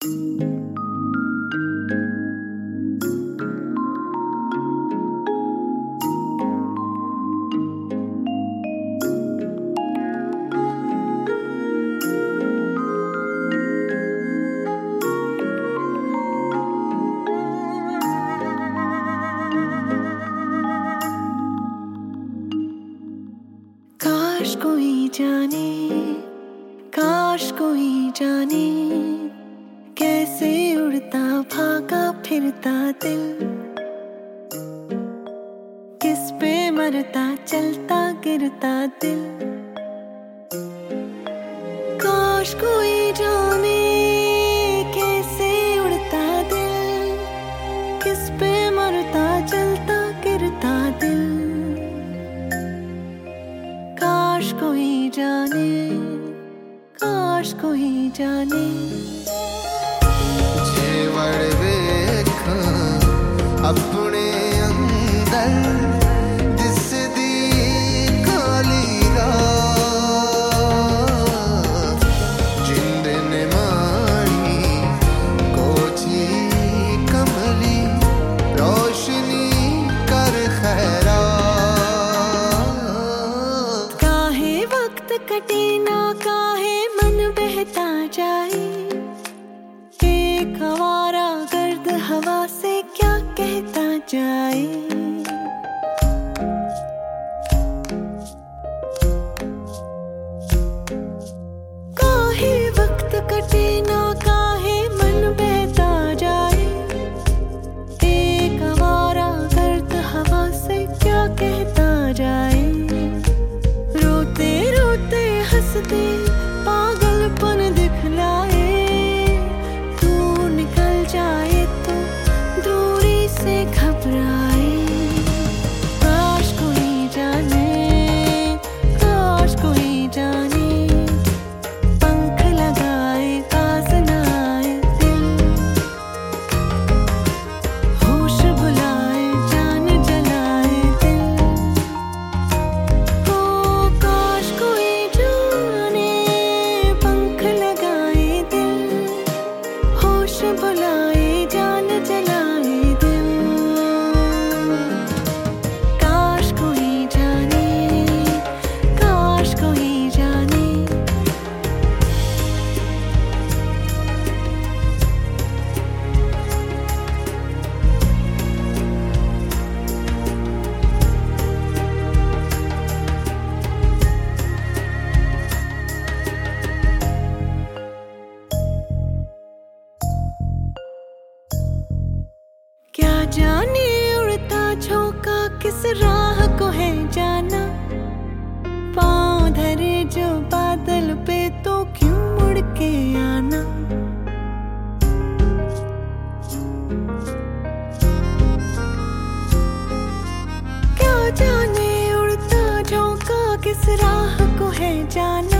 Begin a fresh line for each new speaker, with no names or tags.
काश कोई जाने, काश कोई जाने, कैसे उड़ता भागा फिरता दिल, किस पे मरता चलता गिरता दिल। काश कोई जाने कैसे उड़ता दिल, किस पे मरता चलता गिरता दिल। काश कोई जाने, काश कोई जाने।
जेवड़ वेखां अपने अंदर दिसदी काली रात, जिंद ने माणी कोची कमली रोशनी कर खैरात।
काहे वक्त कटे ना काहे मन बहता जाए, एक आवारा गर्द हवा से क्या कहता जाए। काहे वक्त कटे ना काहे मन बहता जाए, एक आवारा गर्द हवा से क्या कहता जाए। रोते रोते हंसते पागलपन दिखलाए, तू निकल जाए तो दूरी से घबराए। काश कोई जाने, काश कोई जाने, पंख लगाए पास न आए दिल, होश बुलाए जान जलाए दिल। ओ काश कोई जाने, पंख लगाए दिल, होश बुलाए जान जलाए दिल। काश कोई जाने, काश कोई जाने। क्या जाने उड़ता झोंका किस राह को है जाना, पाँव धरे जो बादल पे तो क्यों मुड़ के आना। क्या जाने उड़ता झोंका किस राह को है जाना,